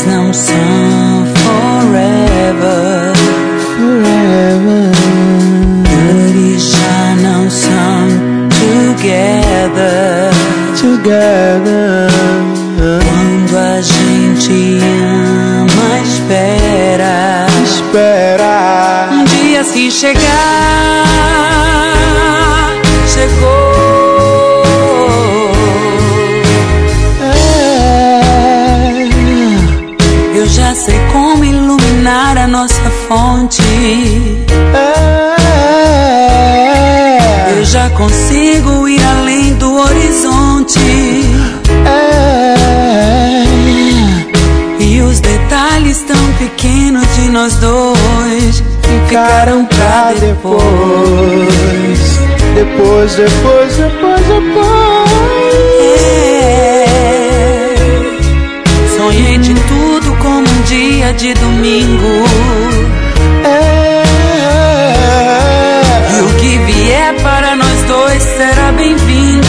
não são forever. Good já não são together. Quando a gente ama, espera. Um dia se chegar, chegou. Eu já sei como iluminar a nossa fonte. Eu já consigo ir além do horizonte. E os detalhes tão pequenos de nós dois ficaram pra depois. Depois. Sonhei de tudo como um dia de domingo. E o que vier para nós dois será bem-vindo.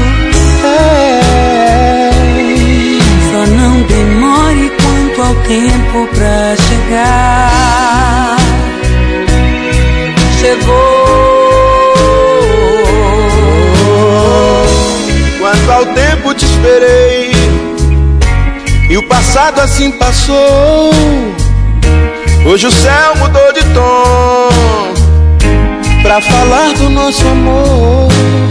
Só não demore quanto ao tempo pra chegar. Chegou. Quanto ao tempo te esperei, e o passado assim passou. Hoje o céu mudou de tom pra falar do nosso amor.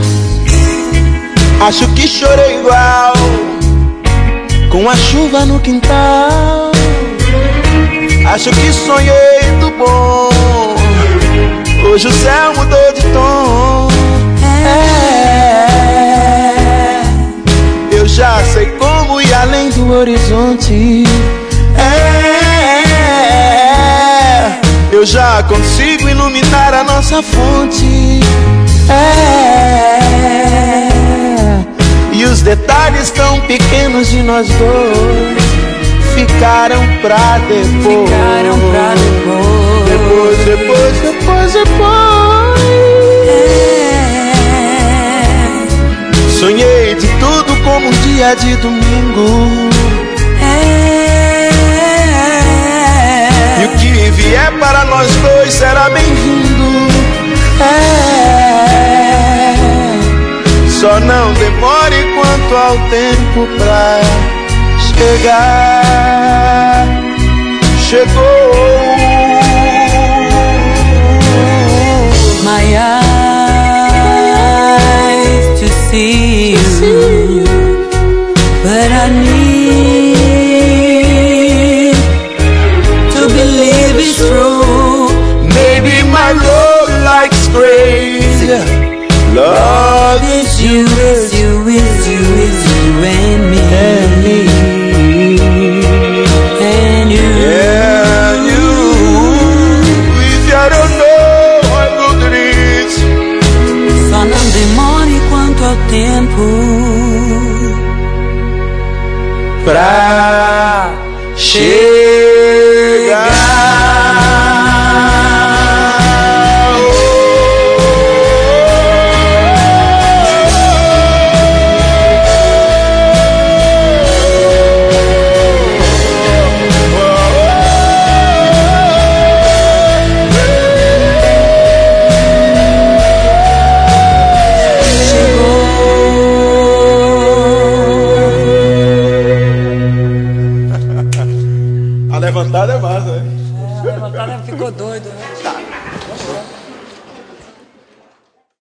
Acho que chorei igual com a chuva no quintal. Acho que sonhei do bom. Hoje o céu mudou de tom. Eu já sei como ir além do horizonte. Eu já consigo iluminar a nossa fonte. E os detalhes tão pequenos de nós dois ficaram pra depois. Depois. Sonhei de tudo como um dia de domingo. E o que vier para nós dois será bem-vindo. Só não demore quanto ao tempo pra chegar. Chegou. My eyes to see you, but I need to believe it's true. Maybe my love likes crazy. Love is you, It's you, it's you, it's you and me. And you. yeah, you. If you don't know how good it is, Só não demore quanto ao tempo pra chegar. A levantada é massa, né? O cara ficou doido, né?